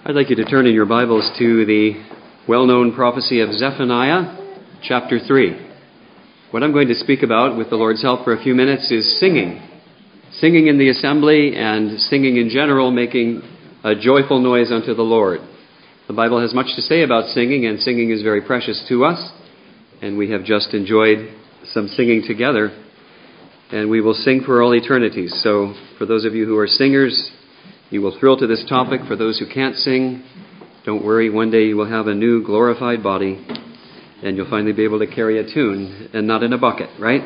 I'd like you to turn in your Bibles to the well-known prophecy of Zephaniah, chapter 3. What I'm going to speak about, with the Lord's help for a few minutes, is singing. Singing in the assembly and singing in general, making a joyful noise unto the Lord. The Bible has much to say about singing, and singing is very precious to us. And we have just enjoyed some singing together, and we will sing for all eternity. So for those of you who are singers, you will thrill to this topic. For those who can't sing, don't worry. One day you will have a new glorified body, and you'll finally be able to carry a tune and not in a bucket, right?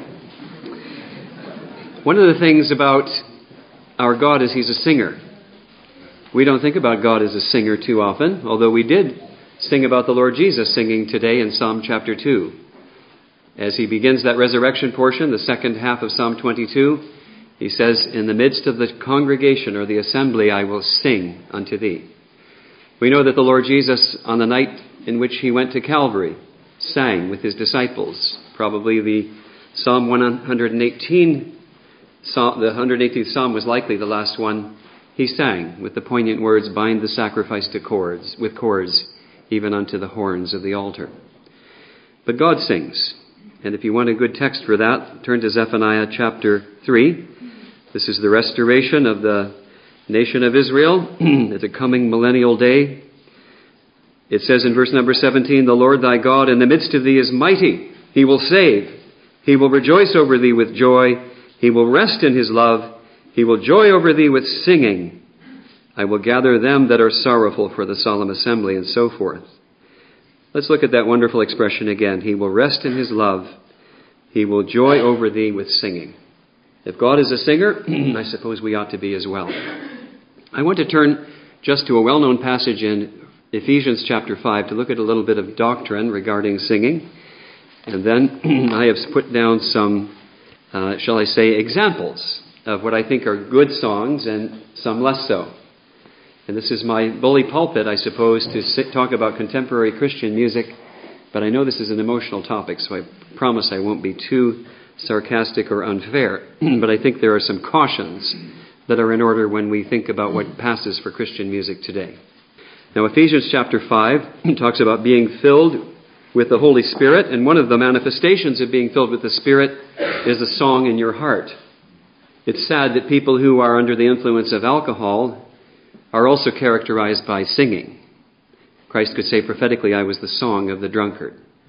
One of the things about our God is He's a singer. We don't think about God as a singer too often, although we did sing about the Lord Jesus singing today in Psalm chapter 2. As He begins that resurrection portion, the second half of Psalm 22, He says, "In the midst of the congregation or the assembly, I will sing unto thee." We know that the Lord Jesus, on the night in which He went to Calvary, sang with His disciples. Probably the Psalm 118, the 118th Psalm was likely the last one He sang, with the poignant words, "Bind the sacrifice with cords, even unto the horns of the altar." But God sings. And if you want a good text for that, turn to Zephaniah chapter 3. This is the restoration of the nation of Israel at the coming millennial day. It says in verse number 17, "The Lord thy God in the midst of thee is mighty. He will save. He will rejoice over thee with joy. He will rest in His love. He will joy over thee with singing. I will gather them that are sorrowful for the solemn assembly," and so forth. Let's look at that wonderful expression again. He will rest in His love. He will joy over thee with singing. If God is a singer, I suppose we ought to be as well. I want to turn just to a well-known passage in Ephesians chapter 5 to look at a little bit of doctrine regarding singing. And then I have put down some, shall I say, examples of what I think are good songs and some less so. And this is my bully pulpit, I suppose, to talk about contemporary Christian music. But I know this is an emotional topic, so I promise I won't be too sarcastic or unfair. But I think there are some cautions that are in order when we think about what passes for Christian music today. Now, Ephesians chapter 5 talks about being filled with the Holy Spirit. And one of the manifestations of being filled with the Spirit is a song in your heart. It's sad that people who are under the influence of alcohol are also characterized by singing. Christ could say prophetically, "I was the song of the drunkard."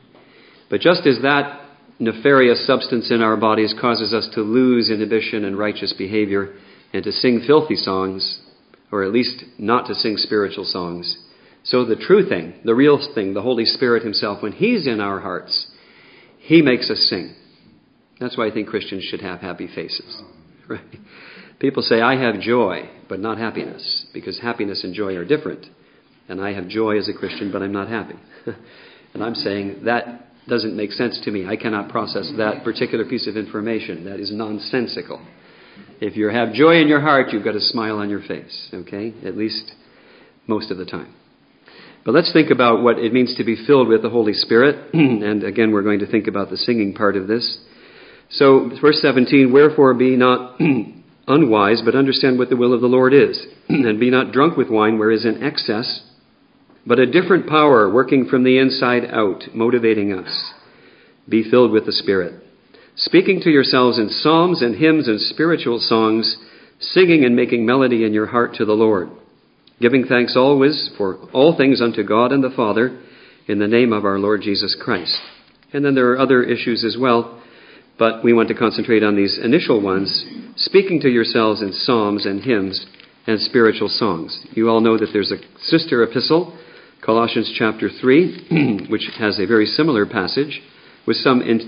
But just as that nefarious substance in our bodies causes us to lose inhibition and righteous behavior and to sing filthy songs, or at least not to sing spiritual songs, so the true thing, the real thing, the Holy Spirit Himself, when He's in our hearts, He makes us sing. That's why I think Christians should have happy faces. Right? People say, "I have joy, but not happiness," because happiness and joy are different. And I have joy as a Christian, but I'm not happy. And I'm saying that doesn't make sense to me. I cannot process that particular piece of information. That is nonsensical. If you have joy in your heart, you've got a smile on your face, okay? At least most of the time. But let's think about what it means to be filled with the Holy Spirit. And again, we're going to think about the singing part of this. So, verse 17, "Wherefore be not unwise, but understand what the will of the Lord is. And be not drunk with wine, where is an excess, but a different power working from the inside out, motivating us. Be filled with the Spirit, speaking to yourselves in psalms and hymns and spiritual songs, singing and making melody in your heart to the Lord, giving thanks always for all things unto God and the Father, in the name of our Lord Jesus Christ." And then there are other issues as well, but we want to concentrate on these initial ones, speaking to yourselves in psalms and hymns and spiritual songs. You all know that there's a sister epistle, Colossians chapter 3, which has a very similar passage with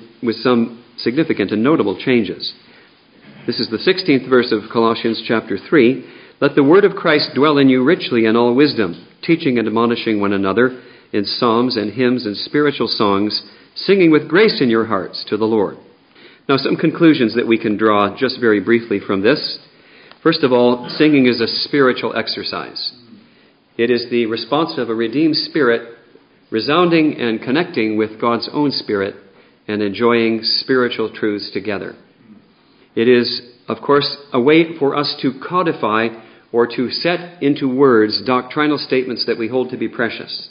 some significant and notable changes. This is the 16th verse of Colossians chapter 3. "Let the word of Christ dwell in you richly in all wisdom, teaching and admonishing one another in psalms and hymns and spiritual songs, singing with grace in your hearts to the Lord." Now, some conclusions that we can draw just very briefly from this. First of all, singing is a spiritual exercise. It is the response of a redeemed spirit resounding and connecting with God's own Spirit and enjoying spiritual truths together. It is, of course, a way for us to codify or to set into words doctrinal statements that we hold to be precious.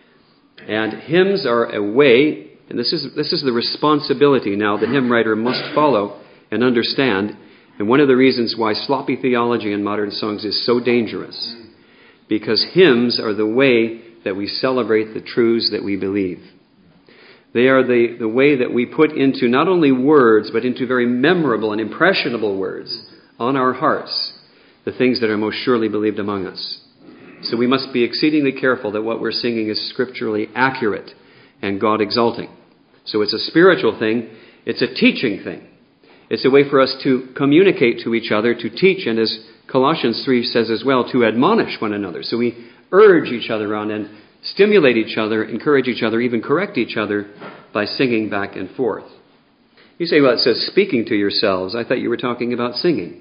And hymns are a way, and this is the responsibility now the hymn writer must follow and understand, and one of the reasons why sloppy theology in modern songs is so dangerous, because hymns are the way that we celebrate the truths that we believe. They are the way that we put into not only words, but into very memorable and impressionable words on our hearts the things that are most surely believed among us. So we must be exceedingly careful that what we're singing is scripturally accurate and God-exalting. So it's a spiritual thing. It's a teaching thing. It's a way for us to communicate to each other, to teach, and as Colossians 3 says as well, to admonish one another. So we urge each other on and stimulate each other, encourage each other, even correct each other by singing back and forth. You say, well, it says speaking to yourselves. I thought you were talking about singing.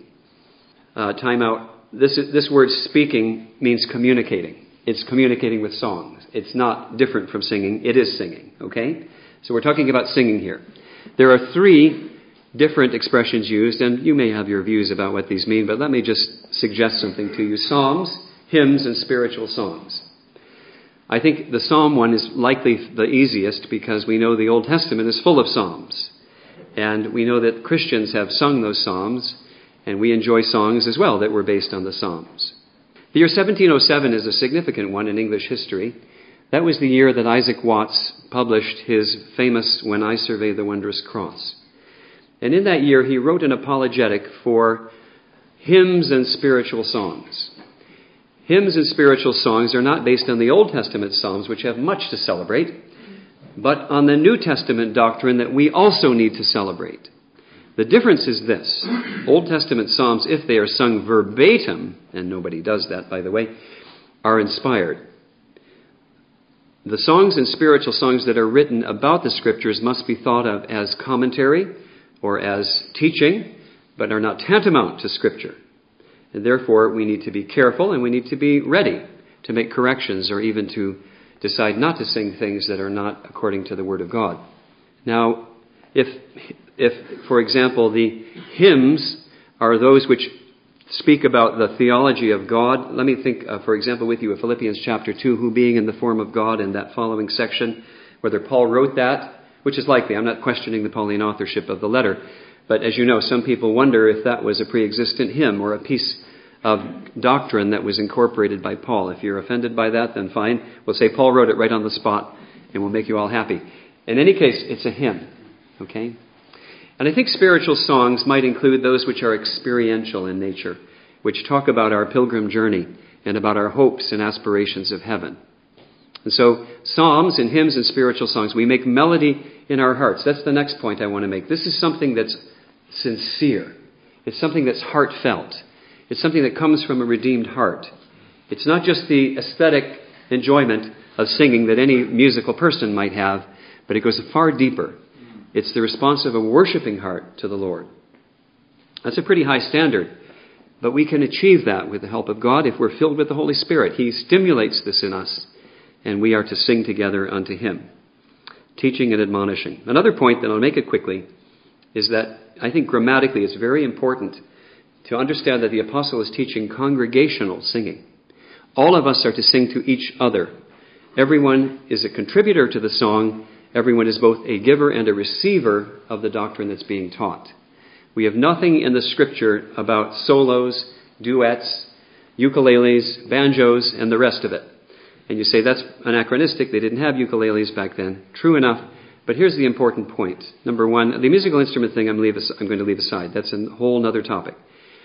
Time out. This word speaking means communicating. It's communicating with songs. It's not different from singing. It is singing, okay? So we're talking about singing here. There are 3 different expressions used, and you may have your views about what these mean, but let me just suggest something to you. Psalms, hymns, and spiritual songs. I think the psalm one is likely the easiest because we know the Old Testament is full of psalms. And we know that Christians have sung those psalms, and we enjoy songs as well that were based on the psalms. The year 1707 is a significant one in English history. That was the year that Isaac Watts published his famous When I Survey the Wondrous Cross. And in that year, he wrote an apologetic for hymns and spiritual songs. Hymns and spiritual songs are not based on the Old Testament psalms, which have much to celebrate, but on the New Testament doctrine that we also need to celebrate. The difference is this. Old Testament psalms, if they are sung verbatim, and nobody does that, by the way, are inspired. The songs and spiritual songs that are written about the Scriptures must be thought of as commentary or as teaching, but are not tantamount to Scripture. And therefore, we need to be careful and we need to be ready to make corrections or even to decide not to sing things that are not according to the Word of God. Now, if for example, the hymns are those which speak about the theology of God, let me think, for example, with you of Philippians chapter 2, who being in the form of God, in that following section, whether Paul wrote that, which is likely. I'm not questioning the Pauline authorship of the letter. But as you know, some people wonder if that was a pre-existent hymn or a piece of doctrine that was incorporated by Paul. If you're offended by that, then fine. We'll say Paul wrote it right on the spot, and we'll make you all happy. In any case, it's a hymn, okay? And I think spiritual songs might include those which are experiential in nature, which talk about our pilgrim journey and about our hopes and aspirations of heaven. And so psalms and hymns and spiritual songs, we make melody in our hearts. That's the next point I want to make. This is something that's sincere. It's something that's heartfelt. It's something that comes from a redeemed heart. It's not just the aesthetic enjoyment of singing that any musical person might have, but it goes far deeper. It's the response of a worshiping heart to the Lord. That's a pretty high standard, but we can achieve that with the help of God if we're filled with the Holy Spirit. He stimulates this in us, and we are to sing together unto Him, teaching and admonishing. Another point, and I'll make it quickly, is that I think grammatically it's very important to understand that the apostle is teaching congregational singing. All of us are to sing to each other. Everyone is a contributor to the song. Everyone is both a giver and a receiver of the doctrine that's being taught. We have nothing in the Scripture about solos, duets, ukuleles, banjos, and the rest of it. And you say, that's anachronistic. They didn't have ukuleles back then. True enough. But here's the important point. Number one, the musical instrument thing I'm going to leave aside. That's a whole other topic.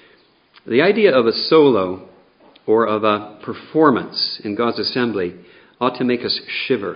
The idea of a solo or of a performance in God's assembly ought to make us shiver.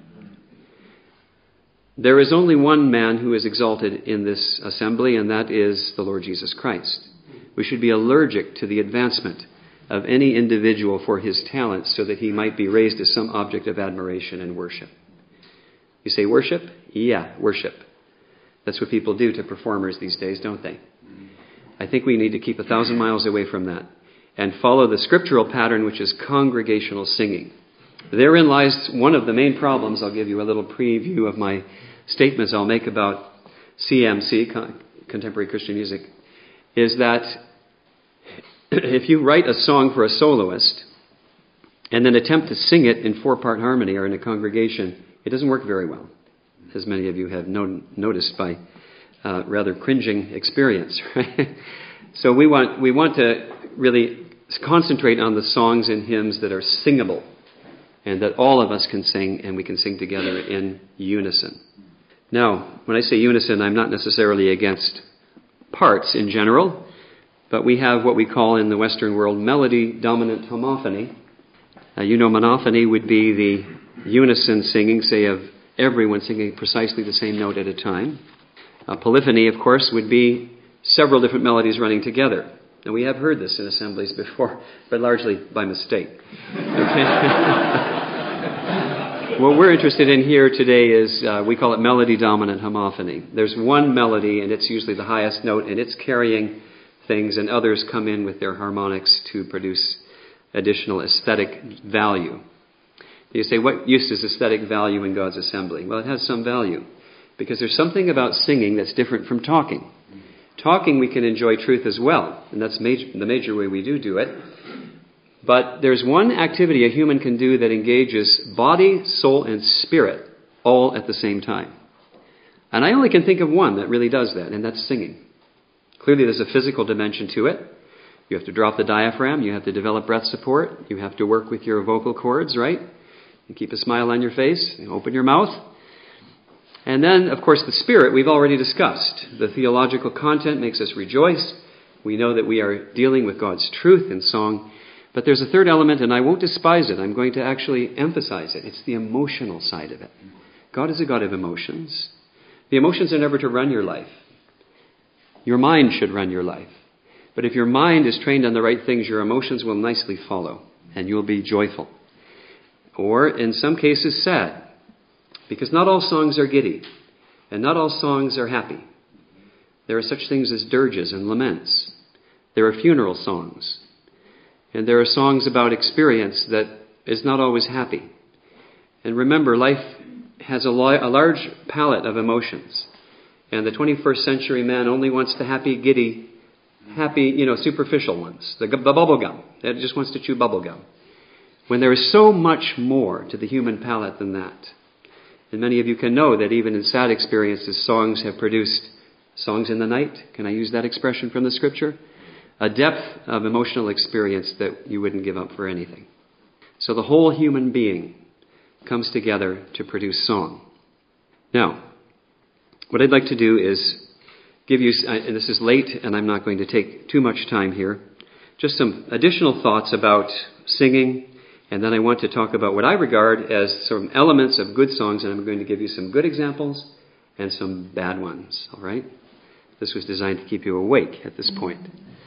There is only one man who is exalted in this assembly, and that is the Lord Jesus Christ. We should be allergic to the advancement of any individual for his talents so that he might be raised as some object of admiration and worship. You say worship? Yeah, worship. That's what people do to performers these days, don't they? I think we need to keep 1,000 miles away from that and follow the scriptural pattern, which is congregational singing. Therein lies one of the main problems. I'll give you a little preview of my statements I'll make about CMC, Contemporary Christian Music, is that if you write a song for a soloist and then attempt to sing it in 4-part harmony or in a congregation, it doesn't work very well, as many of you have noticed by rather cringing experience. Right? So we want to really concentrate on the songs and hymns that are singable and that all of us can sing, and we can sing together in unison. Now, when I say unison, I'm not necessarily against parts in general, but we have what we call in the Western world melody-dominant homophony. Monophony would be the unison singing, say, of everyone singing precisely the same note at a time. Polyphony, of course, would be several different melodies running together. And we have heard this in assemblies before, but largely by mistake. Okay? What we're interested in here today is, we call it melody-dominant homophony. There's one melody, and it's usually the highest note, and it's carrying things, and others come in with their harmonics to produce additional aesthetic value. You say, what use is aesthetic value in God's assembly? Well, it has some value, because there's something about singing that's different from talking. Talking, we can enjoy truth as well, and that's the major way we do it. But there's one activity a human can do that engages body, soul, and spirit all at the same time. And I only can think of one that really does that, and that's singing. Clearly, there's a physical dimension to it. You have to drop the diaphragm. You have to develop breath support. You have to work with your vocal cords, right? And keep a smile on your face. And open your mouth. And then, of course, the spirit we've already discussed. The theological content makes us rejoice. We know that we are dealing with God's truth in song. But there's a third element, and I won't despise it. I'm going to actually emphasize it. It's the emotional side of it. God is a God of emotions. The emotions are never to run your life. Your mind should run your life. But if your mind is trained on the right things, your emotions will nicely follow, and you'll be joyful. Or, in some cases, sad. Because not all songs are giddy, and not all songs are happy. There are such things as dirges and laments. There are funeral songs. And there are songs about experience that is not always happy. And remember, life has a large palette of emotions. And the 21st century man only wants the happy, giddy, superficial ones. The bubble gum. It just wants to chew bubble gum. When there is so much more to the human palate than that. And many of you can know that even in sad experiences, songs have produced songs in the night. Can I use that expression from the Scripture? A depth of emotional experience that you wouldn't give up for anything. So the whole human being comes together to produce song. Now, what I'd like to do is give you, and this is late and I'm not going to take too much time here, just some additional thoughts about singing, and then I want to talk about what I regard as some elements of good songs, and I'm going to give you some good examples and some bad ones, all right? This was designed to keep you awake at this point.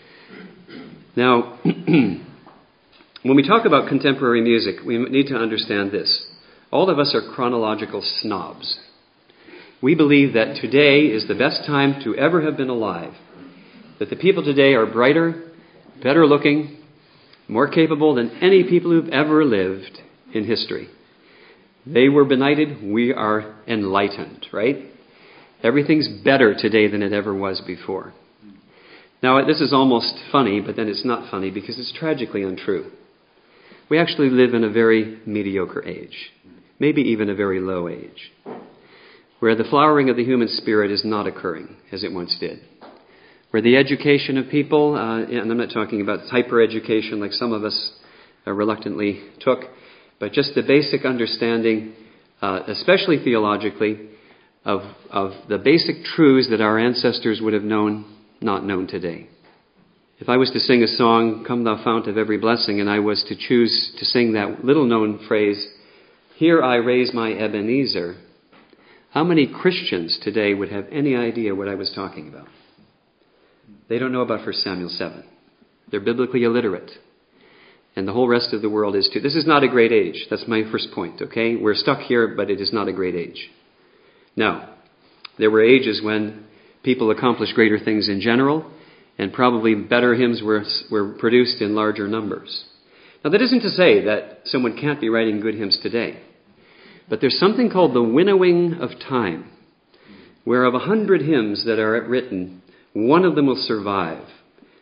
Now, when we talk about contemporary music, we need to understand this. All of us are chronological snobs. We believe that today is the best time to ever have been alive. That the people today are brighter, better looking, more capable than any people who've ever lived in history. They were benighted, we are enlightened, right? Everything's better today than it ever was before. Now, this is almost funny, but then it's not funny because it's tragically untrue. We actually live in a very mediocre age, maybe even a very low age, where the flowering of the human spirit is not occurring as it once did, where the education of people, and I'm not talking about hyper-education like some of us reluctantly took, but just the basic understanding, especially theologically, of the basic truths that our ancestors would have known, not known today. If I was to sing a song, "Come Thou Fount of Every Blessing," and I was to choose to sing that little-known phrase, "Here I raise my Ebenezer," how many Christians today would have any idea what I was talking about? They don't know about 1 Samuel 7. They're biblically illiterate. And the whole rest of the world is too. This is not a great age. That's my first point, okay? We're stuck here, but it is not a great age. Now, there were ages when people accomplished greater things in general, and probably better hymns were produced in larger numbers. Now, that isn't to say that someone can't be writing good hymns today. But there's something called the winnowing of time, where of 100 hymns that are written, one of them will survive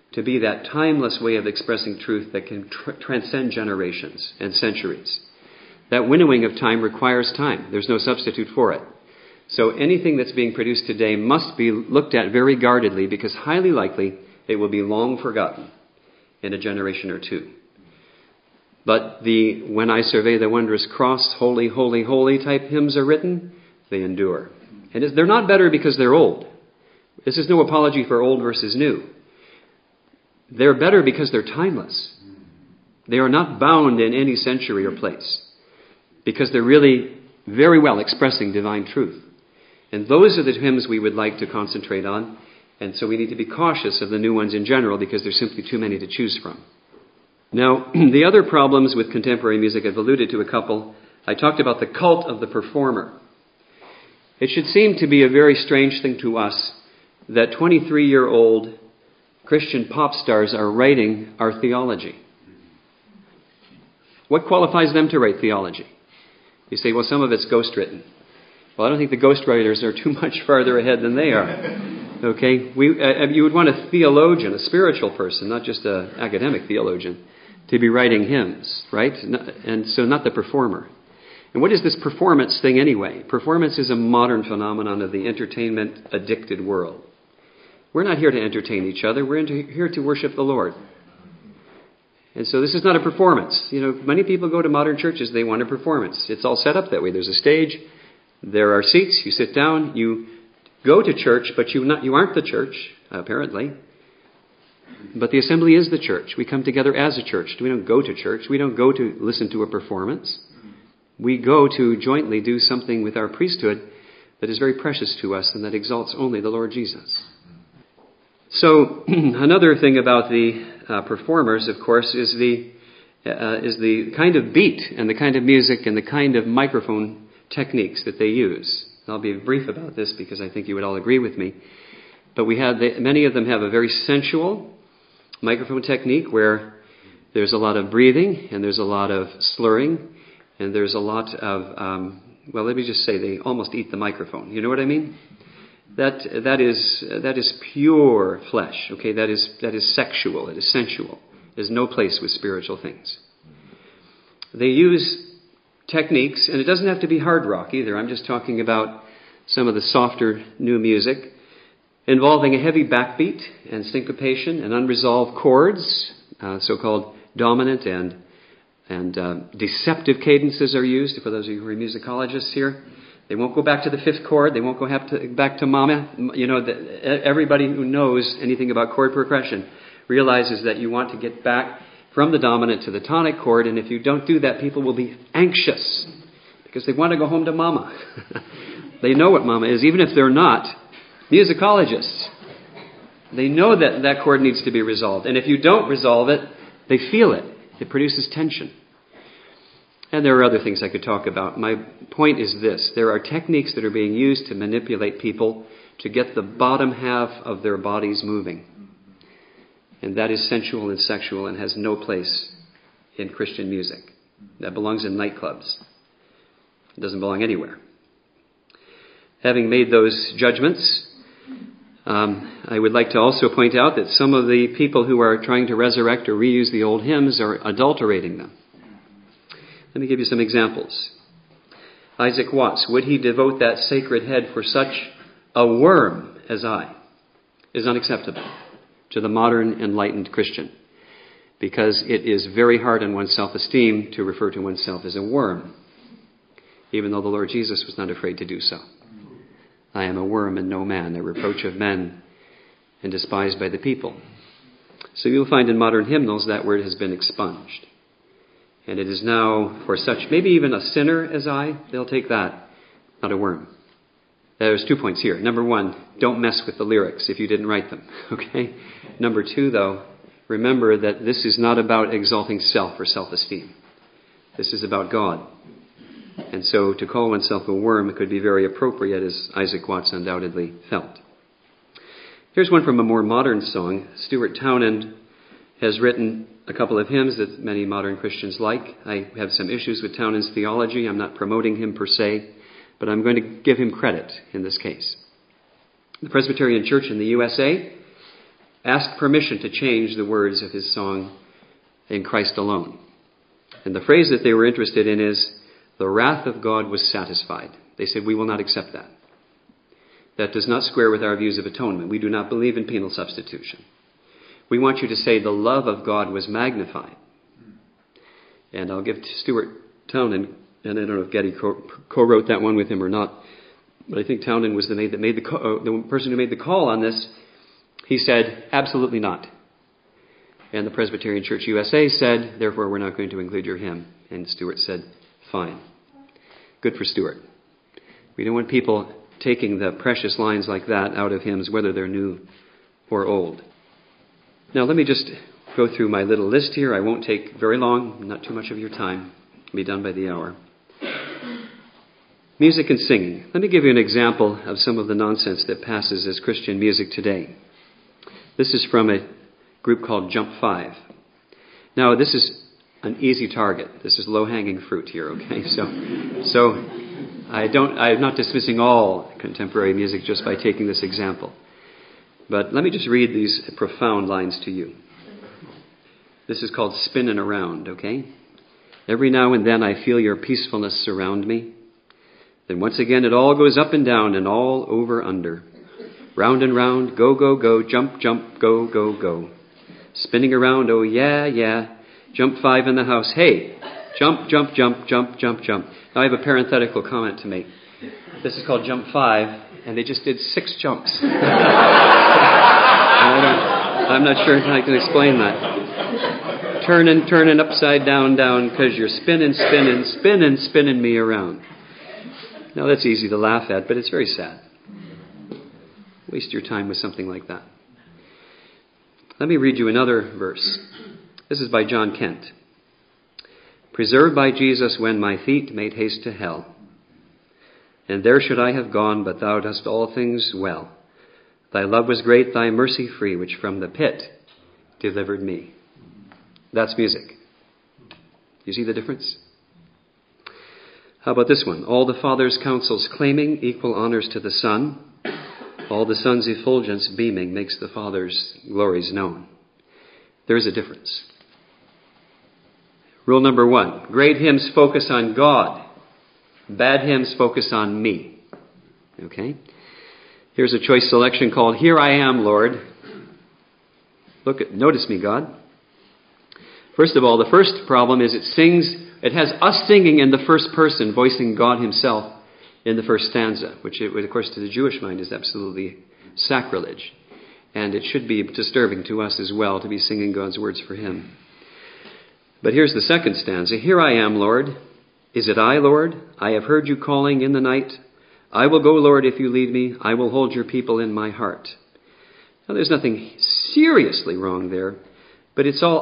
to be that timeless way of expressing truth that can transcend generations and centuries. That winnowing of time requires time. There's no substitute for it. So anything that's being produced today must be looked at very guardedly, because highly likely it will be long forgotten in a generation or two. But the "When I Survey the Wondrous Cross, Holy, Holy, Holy" type hymns are written, they endure. And they're not better because they're old. This is no apology for old versus new. They're better because they're timeless. They are not bound in any century or place, because they're really very well expressing divine truth. And those are the hymns we would like to concentrate on. And so we need to be cautious of the new ones in general, because there's simply too many to choose from. Now, the other problems with contemporary music, I've alluded to a couple. I talked about the cult of the performer. It should seem to be a very strange thing to us that 23-year-old Christian pop stars are writing our theology. What qualifies them to write theology? You say, well, some of it's ghost-written. Well, I don't think the ghostwriters are too much farther ahead than they are. Okay? You would want a theologian, a spiritual person, not just an academic theologian, to be writing hymns, right? And so not the performer. And what is this performance thing anyway? Performance is a modern phenomenon of the entertainment-addicted world. We're not here to entertain each other. We're here to worship the Lord. And so this is not a performance. You know, many people go to modern churches, they want a performance. It's all set up that way. There's a stage, there are seats, you sit down, you go to church, but you aren't the church, apparently. But the assembly is the church. We come together as a church. We don't go to church. We don't go to listen to a performance. We go to jointly do something with our priesthood that is very precious to us and that exalts only the Lord Jesus. So another thing about the performers, of course, is the kind of beat and the kind of music and the kind of microphone techniques that they use. I'll be brief about this because I think you would all agree with me. But many of them have a very sensual microphone technique where there's a lot of breathing and there's a lot of slurring and there's a lot of, let me just say, they almost eat the microphone. You know what I mean? That is pure flesh. Okay, that is sexual. It is sensual. There's no place with spiritual things. They use techniques, and it doesn't have to be hard rock either. I'm just talking about some of the softer new music involving a heavy backbeat and syncopation and unresolved chords, so-called dominant and deceptive cadences are used. For those of you who are musicologists here, they won't go back to the fifth chord. They won't go back to mama. You know, everybody who knows anything about chord progression realizes that you want to get back from the dominant to the tonic chord, and if you don't do that, people will be anxious because they want to go home to mama. They know what mama is, even if they're not musicologists. They know that that chord needs to be resolved, and if you don't resolve it, they feel it. It produces tension. And there are other things I could talk about. My point is this. There are techniques that are being used to manipulate people to get the bottom half of their bodies moving. And that is sensual and sexual and has no place in Christian music. That belongs in nightclubs. It doesn't belong anywhere. Having made those judgments, I would like to also point out that some of the people who are trying to resurrect or reuse the old hymns are adulterating them. Let me give you some examples. Isaac Watts, would he devote that sacred head for such a worm as I? Is unacceptable to the modern enlightened Christian, because it is very hard on one's self-esteem to refer to oneself as a worm, even though the Lord Jesus was not afraid to do so. I am a worm and no man, a reproach of men and despised by the people. So you'll find in modern hymnals that word has been expunged. And it is now for such, maybe even a sinner as I, they'll take that, not a worm. There's 2 points here. Number one, don't mess with the lyrics if you didn't write them. Okay? Number two, though, remember that this is not about exalting self or self-esteem. This is about God. And so to call oneself a worm could be very appropriate, as Isaac Watts undoubtedly felt. Here's one from a more modern song. Stuart Townend has written a couple of hymns that many modern Christians like. I have some issues with Townend's theology. I'm not promoting him per se, but I'm going to give him credit in this case. The Presbyterian Church in the USA asked permission to change the words of his song, In Christ Alone. And the phrase that they were interested in is, the wrath of God was satisfied. They said, we will not accept that. That does not square with our views of atonement. We do not believe in penal substitution. We want you to say the love of God was magnified. And I'll give Stuart Townend, and I don't know if Getty co-wrote that one with him or not, but I think Townend was the person who made the call on this. He said, absolutely not. And the Presbyterian Church USA said, therefore we're not going to include your hymn. And Stuart said, fine. Good for Stuart. We don't want people taking the precious lines like that out of hymns, whether they're new or old. Now let me just go through my little list here. I won't take very long, not too much of your time. I'll be done by the hour. Music and singing. Let me give you an example of some of the nonsense that passes as Christian music today. This is from a group called Jump 5. Now, this is an easy target. This is low-hanging fruit here, okay? So I'm not dismissing all contemporary music just by taking this example. But let me just read these profound lines to you. This is called Spinning Around, okay? Every now and then I feel your peacefulness surround me. Then once again it all goes up and down and all over under. Round and round, go, go, go, jump, jump, go, go, go. Spinning around, oh yeah, yeah. Jump 5 in the house. Hey, jump, jump, jump, jump, jump, jump. Now I have a parenthetical comment to make. This is called Jump 5, and they just did 6 jumps. I'm not sure I can explain that. Turning upside down, because you're spinning me around. Now that's easy to laugh at, but it's very sad. Waste your time with something like that. Let me read you another verse. This is by John Kent. Preserved by Jesus when my feet made haste to hell. And there should I have gone, but thou dost all things well. Thy love was great, thy mercy free, which from the pit delivered me. That's music. You see the difference? How about this one? All the Father's counsels claiming equal honors to the Son. All the Son's effulgence beaming makes the Father's glories known. There is a difference. Rule number 1. Great hymns focus on God. Bad hymns focus on me. Okay? Here's a choice selection called Here I Am, Lord. Notice me, God. First of all, the first problem is it has us singing in the first person, voicing God himself in the first stanza, which, of course, to the Jewish mind is absolutely sacrilege. And it should be disturbing to us as well to be singing God's words for him. But here's the second stanza. Here I am, Lord. Is it I, Lord? I have heard you calling in the night. I will go, Lord, if you lead me. I will hold your people in my heart. Now, there's nothing seriously wrong there, but it's all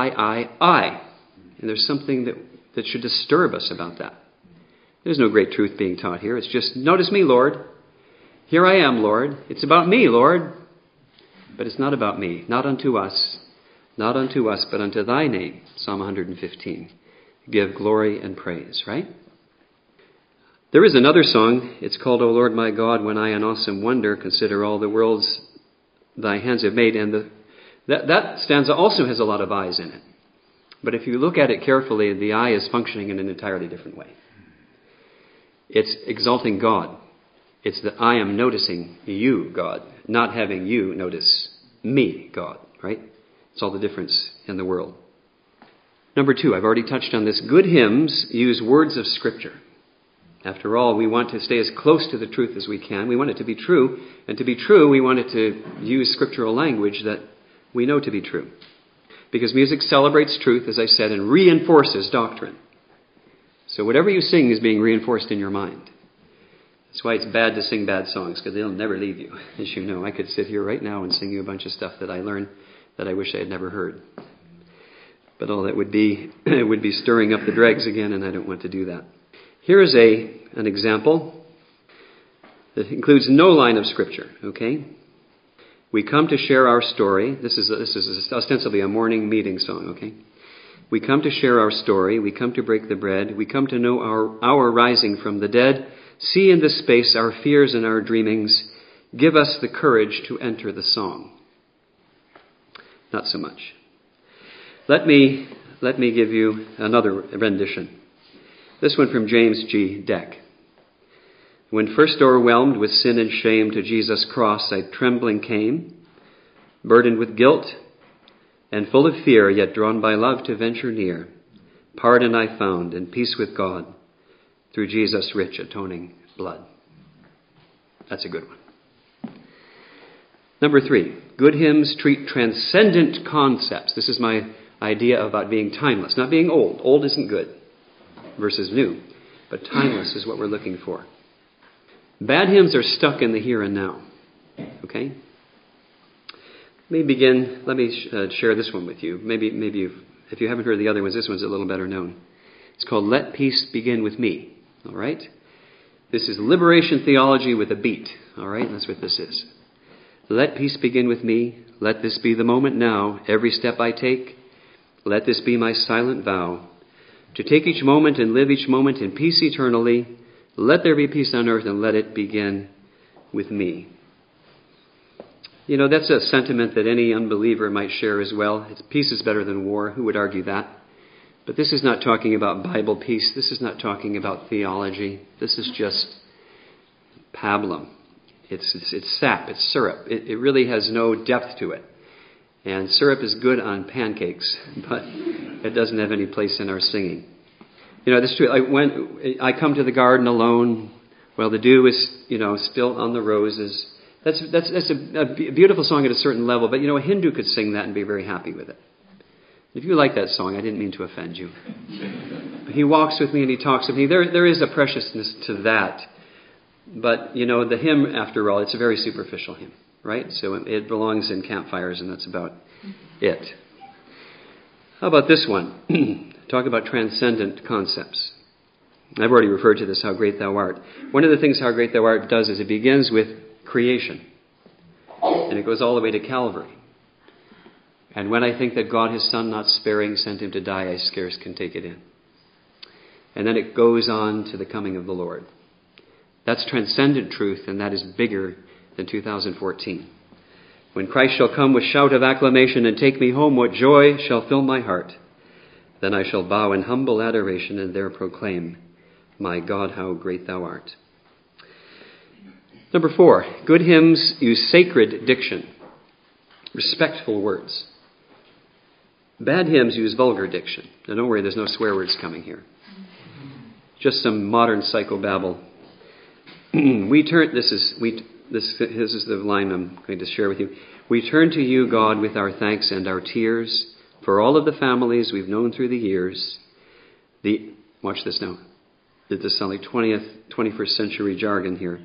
I. And there's something that should disturb us about that. There's no great truth being taught here. It's just, notice me, Lord. Here I am, Lord. It's about me, Lord. But it's not about me. Not unto us. Not unto us, but unto thy name. Psalm 115. Give glory and praise, right? There is another song. It's called, O Lord my God, when I in awesome wonder consider all the worlds thy hands have made. And that stanza also has a lot of I's in it. But if you look at it carefully, the I is functioning in an entirely different way. It's exalting God. It's that I am noticing you, God, not having you notice me, God, right? It's all the difference in the world. Number 2, I've already touched on this. Good hymns use words of Scripture. After all, we want to stay as close to the truth as we can. We want it to be true. And to be true, we want it to use scriptural language that we know to be true. Because music celebrates truth, as I said, and reinforces doctrine. So whatever you sing is being reinforced in your mind. That's why it's bad to sing bad songs, because they'll never leave you. As you know, I could sit here right now and sing you a bunch of stuff that I learned that I wish I had never heard. But all that would be stirring up the dregs again, and I don't want to do that. Here is an example that includes no line of Scripture, okay? We come to share our story. This is ostensibly a morning meeting song, okay? We come to share our story. We come to break the bread. We come to know our rising from the dead. See in this space our fears and our dreamings. Give us the courage to enter the song. not so much. Let me give you another rendition. This one from James G. Deck. When first overwhelmed with sin and shame to Jesus' cross I trembling came, burdened with guilt and full of fear, yet drawn by love to venture near. Pardon I found and peace with God through Jesus' rich atoning blood. That's a good one. Number 3, good hymns treat transcendent concepts. This is my idea about being timeless, not being old. Old isn't good versus new, but timeless is what we're looking for. Bad hymns are stuck in the here and now. Okay? Let me share this one with you. Maybe if you haven't heard the other ones, this one's a little better known. It's called Let Peace Begin With Me. All right? This is liberation theology with a beat. All right? That's what this is. Let peace begin with me. Let this be the moment now. Every step I take, let this be my silent vow. To take each moment and live each moment in peace eternally. Let there be peace on earth and let it begin with me. You know, that's a sentiment that any unbeliever might share as well. Peace is better than war. Who would argue that? But this is not talking about Bible peace. This is not talking about theology. This is just pablum. It's sap. It's syrup. It really has no depth to it. And syrup is good on pancakes, but it doesn't have any place in our singing. You know, that's true. When I come to the garden alone, while the dew is, still on the roses. That's a beautiful song at a certain level. But, a Hindu could sing that and be very happy with it. If you like that song, I didn't mean to offend you. He walks with me and he talks with me. There is a preciousness to that. But, the hymn, after all, it's a very superficial hymn, right? So it belongs in campfires, and that's about it. How about this one? Talk about transcendent concepts. I've already referred to this, How Great Thou Art. One of the things How Great Thou Art does is it begins with creation. And it goes all the way to Calvary. And when I think that God, his Son, not sparing, sent him to die, I scarce can take it in. And then it goes on to the coming of the Lord. That's transcendent truth, and that is bigger than 2014. When Christ shall come with shout of acclamation and take me home, what joy shall fill my heart. Then I shall bow in humble adoration and there proclaim, my God, how great thou art. Number 4, good hymns use sacred diction, respectful words. Bad hymns use vulgar diction. Now don't worry, there's no swear words coming here. Just some modern psychobabble. This is the line I'm going to share with you. We turn to you, God, with our thanks and our tears for all of the families we've known through the years. Watch this now. This sounds like 21st century jargon here.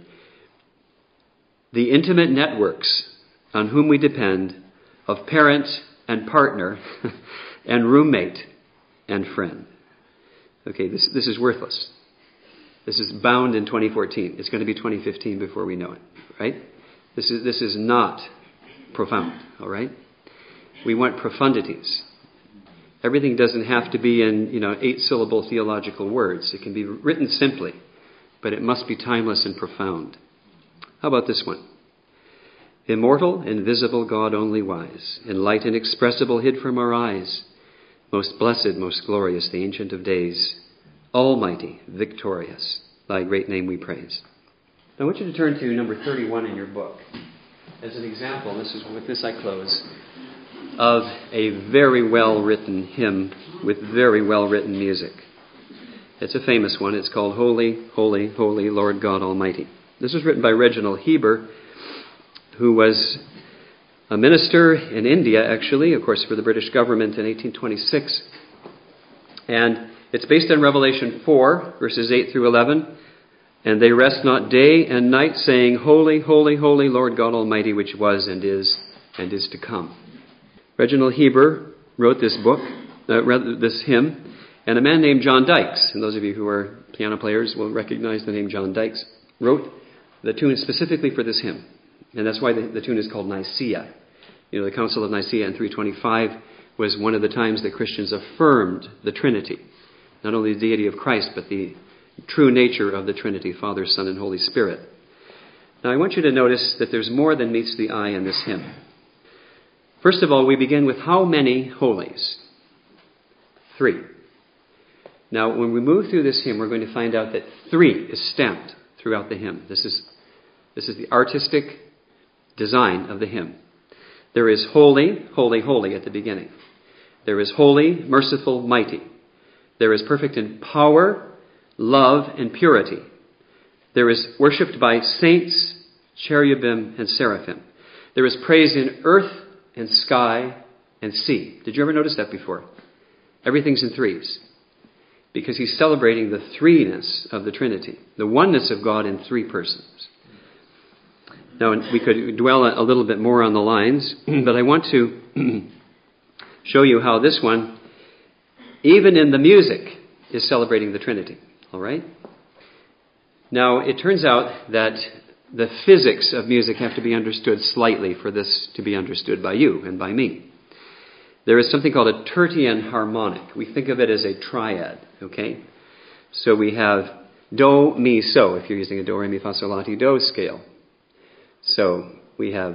The intimate networks on whom we depend of parent and partner and roommate and friend. Okay, this is worthless. This is bound in 2014. It's going to be 2015 before we know it, right? This is not profound, all right? We want profundities. Everything doesn't have to be in, 8-syllable theological words. It can be written simply, but it must be timeless and profound. How about this one? Immortal, invisible, God only wise, in light inexpressible hid from our eyes, most blessed, most glorious, the Ancient of Days, almighty, victorious, thy great name we praise. I want you to turn to number 31 in your book as an example. With this I close, of a very well-written hymn with very well-written music. It's a famous one. It's called Holy, Holy, Holy, Lord God Almighty. This was written by Reginald Heber, who was a minister in India, actually, of course, for the British government in 1826. And it's based on Revelation 4, verses 8 through 11. And they rest not day and night, saying, Holy, Holy, Holy, Lord God Almighty, which was and is to come. Reginald Heber wrote this hymn, and a man named John Dykes, and those of you who are piano players will recognize the name John Dykes, wrote the tune specifically for this hymn. And that's why the tune is called Nicaea. The Council of Nicaea in 325 was one of the times that Christians affirmed the Trinity. Not only the deity of Christ, but the true nature of the Trinity, Father, Son, and Holy Spirit. Now I want you to notice that there's more than meets the eye in this hymn. First of all, we begin with how many holies? 3. Now, when we move through this hymn, we're going to find out that 3 is stamped throughout the hymn. This is the artistic design of the hymn. There is holy, holy, holy at the beginning. There is holy, merciful, mighty. There is perfect in power, love, and purity. There is worshipped by saints, cherubim, and seraphim. There is praise in earth and sky and sea. Did you ever notice that before? Everything's in 3s. Because he's celebrating the threeness of the Trinity, the oneness of God in 3 persons. Now, we could dwell a little bit more on the lines, but I want to show you how this one, even in the music, is celebrating the Trinity. All right? Now, it turns out that the physics of music have to be understood slightly for this to be understood by you and by me. There is something called a tertian harmonic. We think of it as a triad, okay? So we have do, mi, so, if you're using a do, re, mi, fa, sol, la, ti, do scale. So we have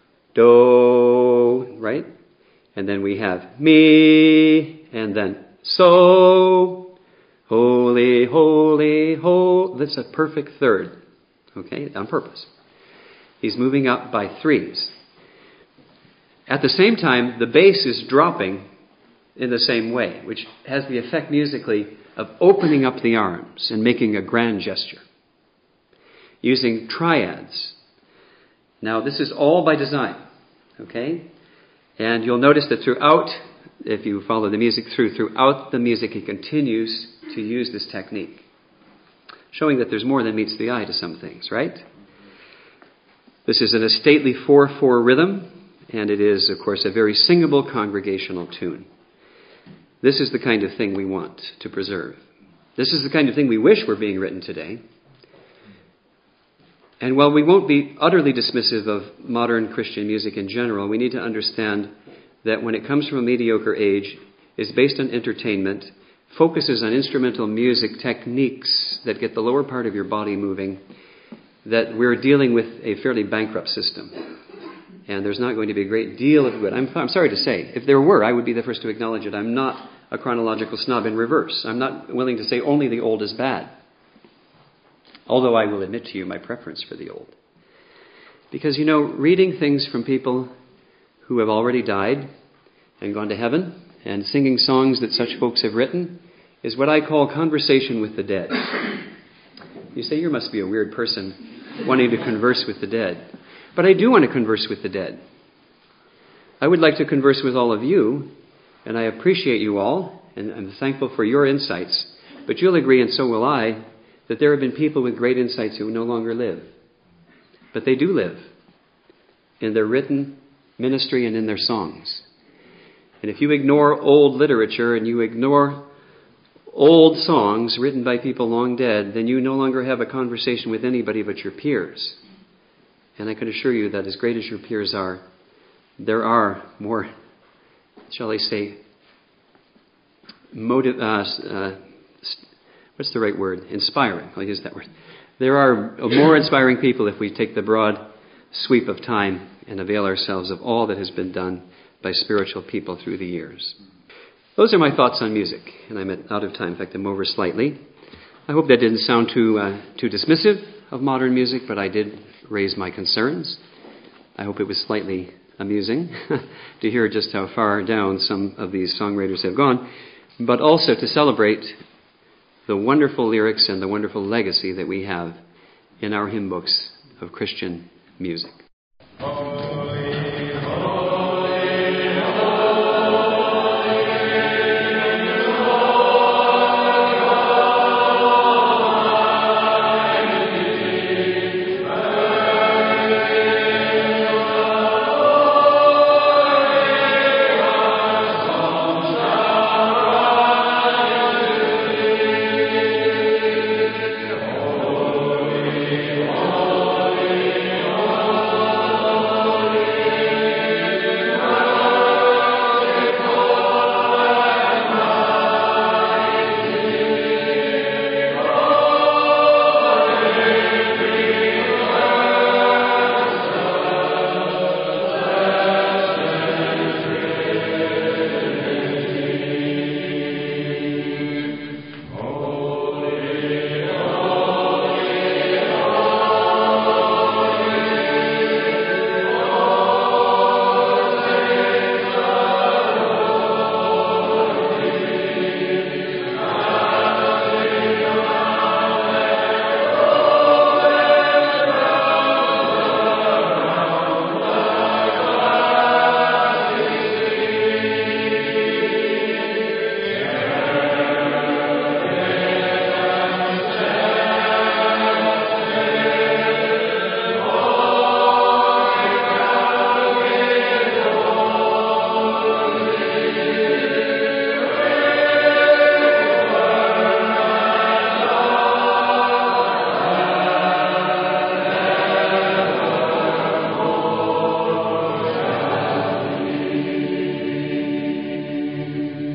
do, right? And then we have mi, and then so, holy, holy, holy. That's a perfect third, okay, on purpose. He's moving up by 3s. At the same time, the bass is dropping in the same way, which has the effect musically of opening up the arms and making a grand gesture. Using triads. Now, this is all by design, okay? And you'll notice that throughout, if you follow the music throughout the music, he continues to use this technique, showing that there's more than meets the eye to some things, right? This is in a stately 4/4 rhythm, and it is, of course, a very singable congregational tune. This is the kind of thing we want to preserve. This is the kind of thing we wish were being written today. And while we won't be utterly dismissive of modern Christian music in general, we need to understand that when it comes from a mediocre age, is based on entertainment, focuses on instrumental music techniques that get the lower part of your body moving, that we're dealing with a fairly bankrupt system. And there's not going to be a great deal of good. I'm sorry to say, if there were, I would be the first to acknowledge it. I'm not a chronological snob in reverse. I'm not willing to say only the old is bad. Although I will admit to you my preference for the old. Because, reading things from people who have already died and gone to heaven and singing songs that such folks have written is what I call conversation with the dead. You say, you must be a weird person wanting to converse with the dead. But I do want to converse with the dead. I would like to converse with all of you, and I appreciate you all, and I'm thankful for your insights. But you'll agree, and so will I, that there have been people with great insights who no longer live. But they do live in their written ministry and in their songs. And if you ignore old literature and you ignore old songs written by people long dead, then you no longer have a conversation with anybody but your peers. And I can assure you that as great as your peers are, there are more, shall I say, what's the right word? Inspiring. I'll use that word. There are more inspiring people if we take the broad sweep of time and avail ourselves of all that has been done by spiritual people through the years. Those are my thoughts on music, and I'm out of time. In fact, I'm over slightly. I hope that didn't sound too dismissive of modern music, but I did raise my concerns. I hope it was slightly amusing to hear just how far down some of these songwriters have gone, but also to celebrate the wonderful lyrics and the wonderful legacy that we have in our hymn books of Christian music.